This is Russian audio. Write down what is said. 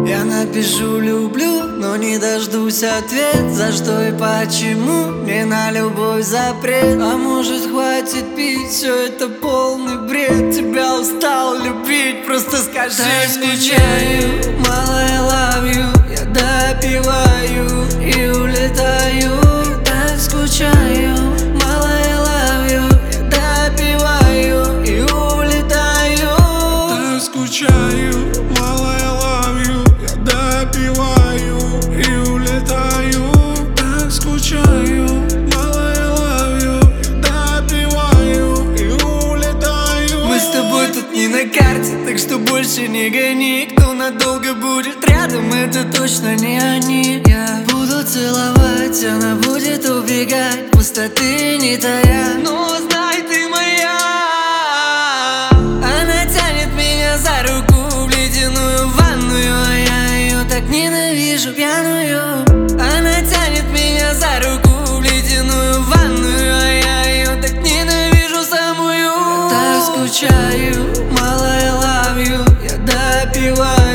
Я напишу люблю, но не дождусь ответ. За что и почему мне на любовь запрет? А может хватит пить, все это полный бред. Тебя устал любить, просто скажи мне. Скучаю, мало я love you, я допиваю и улетаю. Так скучаю, мало я love you, я допиваю и улетаю. Так скучаю, мало я love you, я допиваю и улетаю. Так скучаю, мало я love you, я допиваю и улетаю. Мы с тобой тут не на карте, так что больше не гони. Кто надолго будет рядом, это точно не они. Я буду целовать, она будет убегать, пустоты не тая. Но знай, ты моя. Она тянет меня за руку в ледяную ванную, а я ее так ненавижу, пьяную. Она тянет меня за руку в ледяную ванную, а я ее так ненавижу самую. Я так скучаю, мало я love you, я допиваю